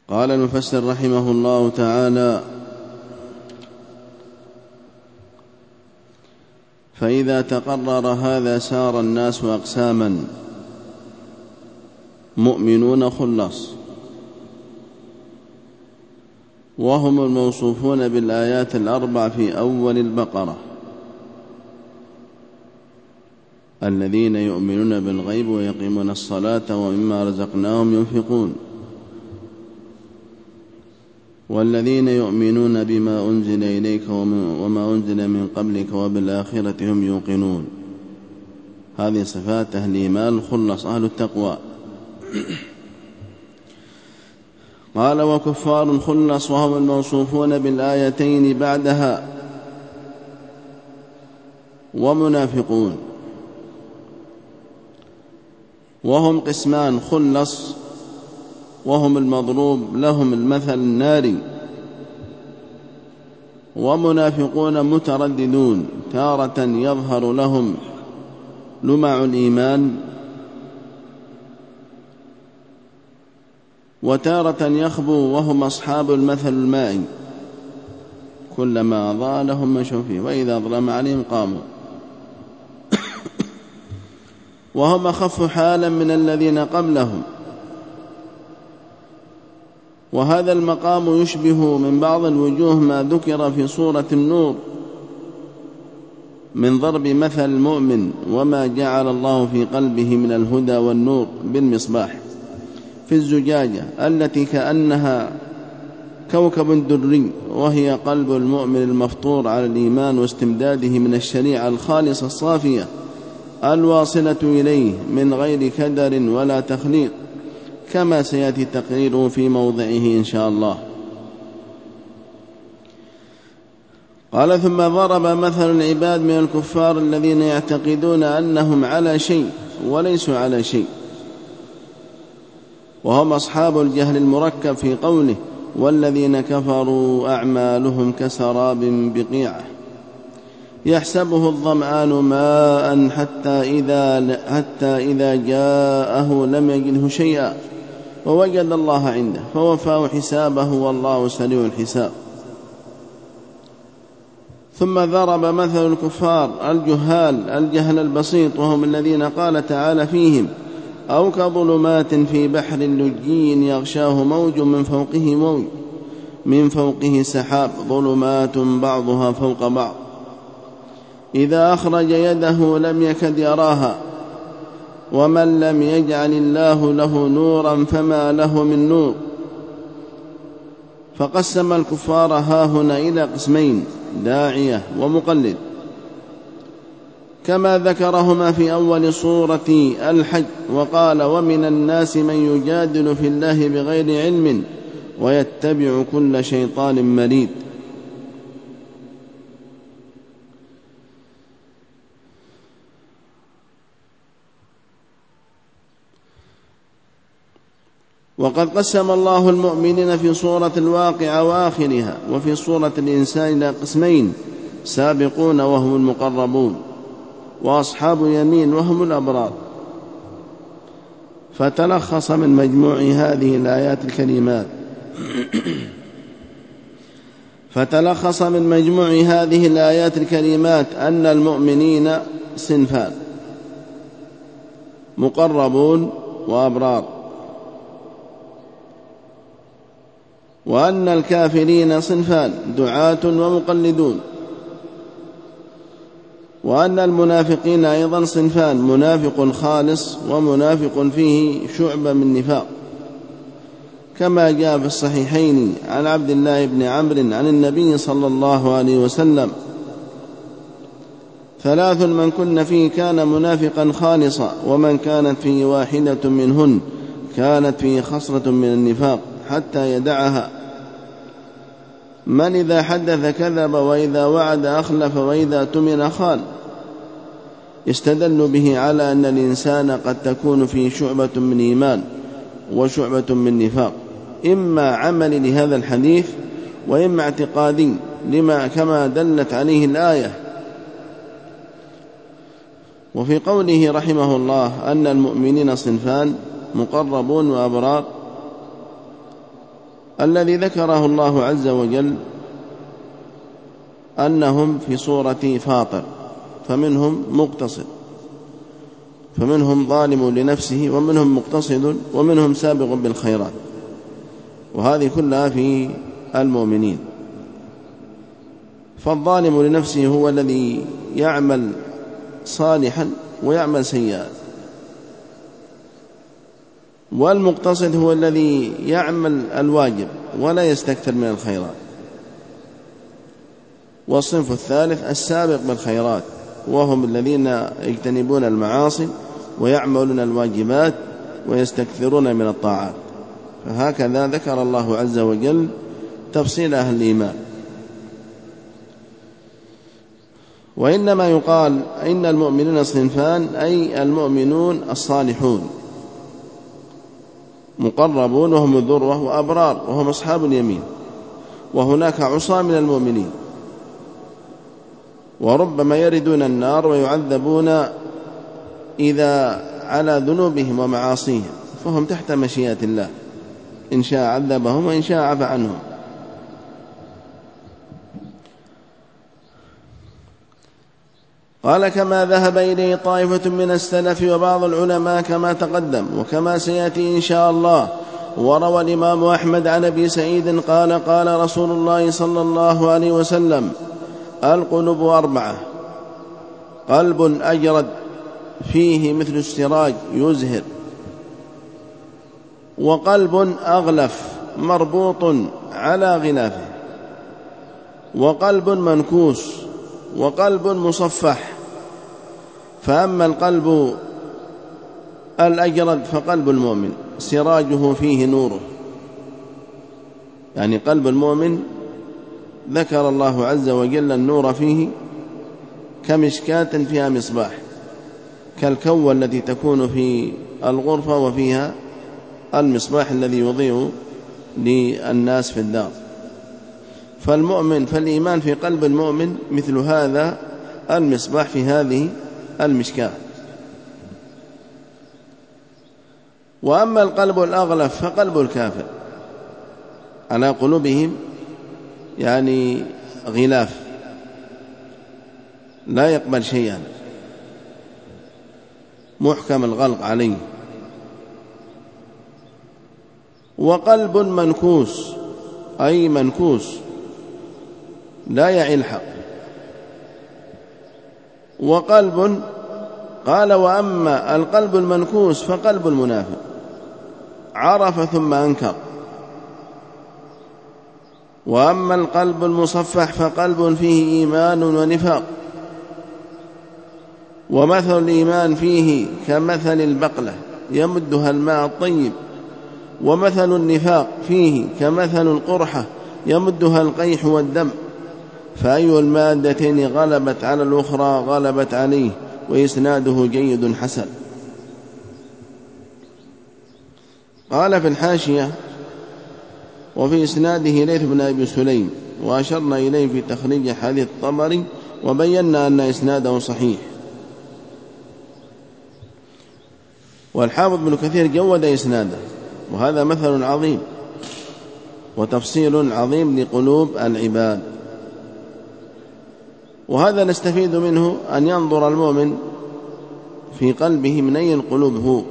قال المفسر رحمه الله تعالى: فإذا تقرر هذا سار الناس أقساما: مؤمنون خلص، وهم الموصوفون بالآيات الأربع في أول البقرة: الذين يؤمنون بالغيب ويقيمون الصلاة ومما رزقناهم ينفقون، والذين يؤمنون بما أنزل إليك وما أنزل من قبلك وبالآخرة هم يوقنون. هذه صفات أهل الإيمان الخلص أهل التقوى. قال: وكفار الخلص وهم الموصوفون بالآيتين بعدها، ومنافقون، وهم قسمان: خلص وهم المضروب لهم المثل الناري، ومنافقون مترددون، تارة يظهر لهم لمع الإيمان وتارة يخبو، وهم أصحاب المثل المائي: كلما أضاء لهم مشوا فيه وإذا أظلم عليهم قاموا. وهم أخف حالا من الذين قبلهم. وهذا المقام يشبه من بعض الوجوه ما ذكر في سورة النور من ضرب مثل المؤمن وما جعل الله في قلبه من الهدى والنور بالمصباح في الزجاجة التي كأنها كوكب دري، وهي قلب المؤمن المفطور على الإيمان واستمداده من الشريعة الخالصة الصافية الواصلة إليه من غير كدر ولا تخليط، كما سيأتي تقريره في موضعه إن شاء الله. قال: ثم ضرب مثل العباد من الكفار الذين يعتقدون أنهم على شيء وليسوا على شيء، وهم أصحاب الجهل المركب في قوله: والذين كفروا أعمالهم كسراب بقيعة يحسبه الظمآن ماء حتى إذا جاءه لم يجده شيئا ووجد الله عنده فوفاه حسابه والله سريع الحساب. ثم ضرب مثل الكفار الجهال الجهل البسيط، وهم الذين قال تعالى فيهم: أو كظلمات في بحر لجي يغشاه موج من فوقه سحاب ظلمات بعضها فوق بعض إذا أخرج يده لم يكد يراها ومن لم يجعل الله له نورا فما له من نور. فقسم الكفار هاهنا إلى قسمين: داعية ومقلد، كما ذكرهما في أول سورة الحج، وقال: ومن الناس من يجادل في الله بغير علم ويتبع كل شيطان مريد. وقد قسم الله المؤمنين في سورة الواقعة وآخرها وفي سورة الإنسان إلى قسمين: سابقون وهم المقربون، وأصحاب يمين وهم الأبرار. فتلخص من مجموع هذه الآيات الكريمات أن المؤمنين صنفان: مقربون وأبرار، وأن الكافرين صنفان: دعاة ومقلدون، وأن المنافقين أيضا صنفان: منافق خالص ومنافق فيه شعبة من نفاق، كما جاء في الصحيحين عن عبد الله بن عمرو عن النبي صلى الله عليه وسلم: ثلاث من كن فيه كان منافقا خالصا، ومن كانت فيه واحدة منهن كانت فيه خصلة من النفاق حتى يدعها: من إذا حدث كذب، وإذا وعد أخلف، وإذا اؤتمن خان. استدل به على أن الإنسان قد تكون فيه شعبة من إيمان وشعبة من نفاق، إما عمل لهذا الحديث وإما اعتقادي كما دلت عليه الآية. وفي قوله رحمه الله أن المؤمنين صنفان: مقربون وأبرار، الذي ذكره الله عز وجل أنهم في صورة فاطر، فمنهم مقتصد، فمنهم ظالم لنفسه، ومنهم مقتصد، ومنهم سابق بالخيرات، وهذه كلها في المؤمنين. فالظالم لنفسه هو الذي يعمل صالحا ويعمل سيئا، والمقتصد هو الذي يعمل الواجب ولا يستكثر من الخيرات. والصنف الثالث السابق بالخيرات، وهم الذين يجتنبون المعاصي ويعملون الواجبات ويستكثرون من الطاعات. فهكذا ذكر الله عز وجل تفصيل أهل الإيمان. وإنما يقال إن المؤمنين صنفان، أي المؤمنون الصالحون مقربون وهم الذروة، وأبرار وهم أصحاب اليمين. وهناك عصاة من المؤمنين، وربما يردون النار ويعذبون إذا على ذنوبهم ومعاصيهم، فهم تحت مشيئة الله، إن شاء عذبهم وإن شاء عفى عنهم. قال كما ذهب إليه طائفة من السلف وبعض العلماء كما تقدم وكما سيأتي إن شاء الله. وروى الإمام أحمد عن أبي سعيد قال قال رسول الله صلى الله عليه وسلم: القلوب 4: قلب أجرد فيه مثل السراج يزهر، وقلب أغلف مربوط على غلافه، وقلب منكوس، وقلب مصفح. فأما القلب الأجرد فقلب المؤمن سراجه فيه نوره، يعني قلب المؤمن ذكر الله عز وجل النور فيه كمشكاة فيها مصباح، كالكوة التي تكون في الغرفة وفيها المصباح الذي يضيء للناس في الدار. فالإيمان في قلب المؤمن مثل هذا المصباح في هذه المشكاة. وأما القلب الأغلف فقلب الكافر، على قلوبهم يعني غلاف لا يقبل شيئا، محكم الغلق عليه. وقلب منكوس، أي منكوس لا يعي الحق. وقلب قال وأما القلب المنكوس فقلب المنافق، عرف ثم أنكر. وأما القلب المصفح فقلب فيه إيمان ونفاق، ومثل الإيمان فيه كمثل البقلة يمدها الماء الطيب، ومثل النفاق فيه كمثل القرحة يمدها القيح والدم، فأي المادتين غلبت على الأخرى غلبت عليه، وإسناده جيد حسن. قال في الحاشية: وفي إسناده ليث بن أبي سليم، وأشرنا إليه في تخريج حديث الطبري، وبينا أن إسناده صحيح. والحافظ ابن كثير جود إسناده، وهذا مثل عظيم وتفصيل عظيم لقلوب العباد. وهذا نستفيد منه أن ينظر المؤمن في قلبه من أي القلوب هو.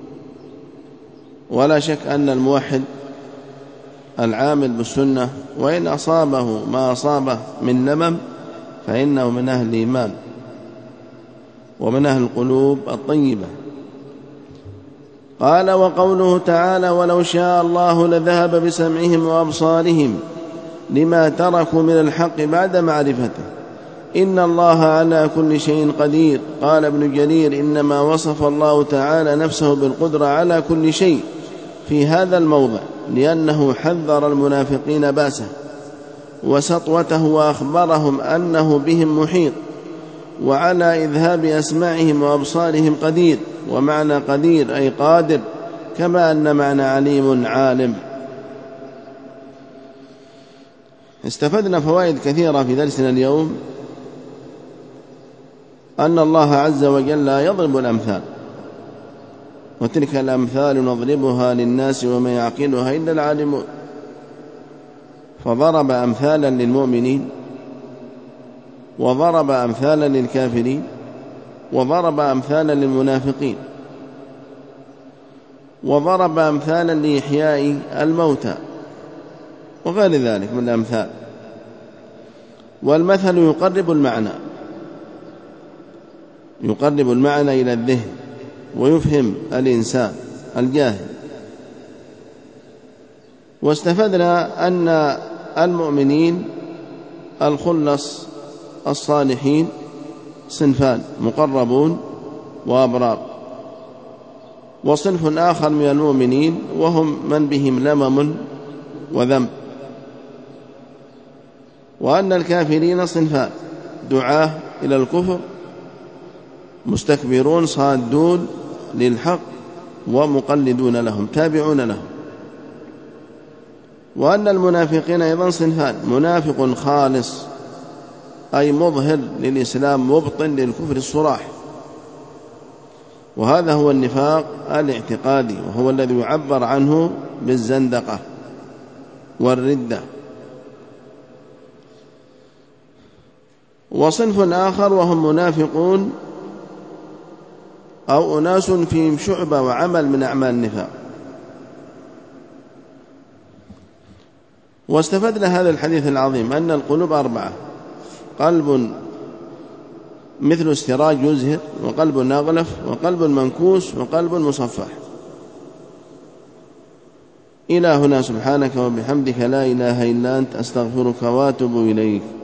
ولا شك أن الموحد العامل بالسنة وإن أصابه ما أصابه من نمم فإنه من أهل الإيمان ومن أهل القلوب الطيبة. قال: وقوله تعالى: ولو شاء الله لذهب بسمعهم وأبصارهم لما تركوا من الحق بعد معرفته إن الله على كل شيء قدير. قال ابن جرير: إنما وصف الله تعالى نفسه بالقدرة على كل شيء في هذا الموضع لأنه حذر المنافقين باسه وسطوته، وأخبرهم أنه بهم محيط، وعلى إذهاب أسماعهم وأبصارهم قدير. ومعنى قدير أي قادر، كما أن معنى عليم عالم. استفدنا فوائد كثيرة في درسنا اليوم: أن الله عز وجل لا يضرب الأمثال، وتلك الأمثال نضربها للناس وما يعقلها إلا العالمون. فضرب أمثالا للمؤمنين، وضرب أمثالا للكافرين، وضرب أمثالا للمنافقين، وضرب أمثالا لإحياء الموتى وغير ذلك من الأمثال. والمثل يقرب المعنى إلى الذهن ويفهم الإنسان الجاهل. واستفدنا أن المؤمنين الخلص الصالحين صنفان: مقربون وأبرار. وصنف آخر من المؤمنين وهم من بهم لمم وذنب. وأن الكافرين صنفان: دعاة إلى الكفر مستكبرون صادون للحق ومقلدون لهم تابعون لهم. وأن المنافقين أيضا صنفان: منافق خالص أي مظهر للإسلام مبطن للكفر الصراح، وهذا هو النفاق الاعتقادي، وهو الذي يعبر عنه بالزندقة والردة. وصنف آخر وهم منافقون أو أناس فيهم شعبة وعمل من أعمال النفاق. واستفدنا هذا الحديث العظيم أن القلوب 4: قلب مثل استراج يزهر، وقلب نغلف، وقلب منكوس، وقلب مصفح. إلى هنا. سبحانك وبحمدك لا إله إلا أنت، أستغفرك وأتوب إليك.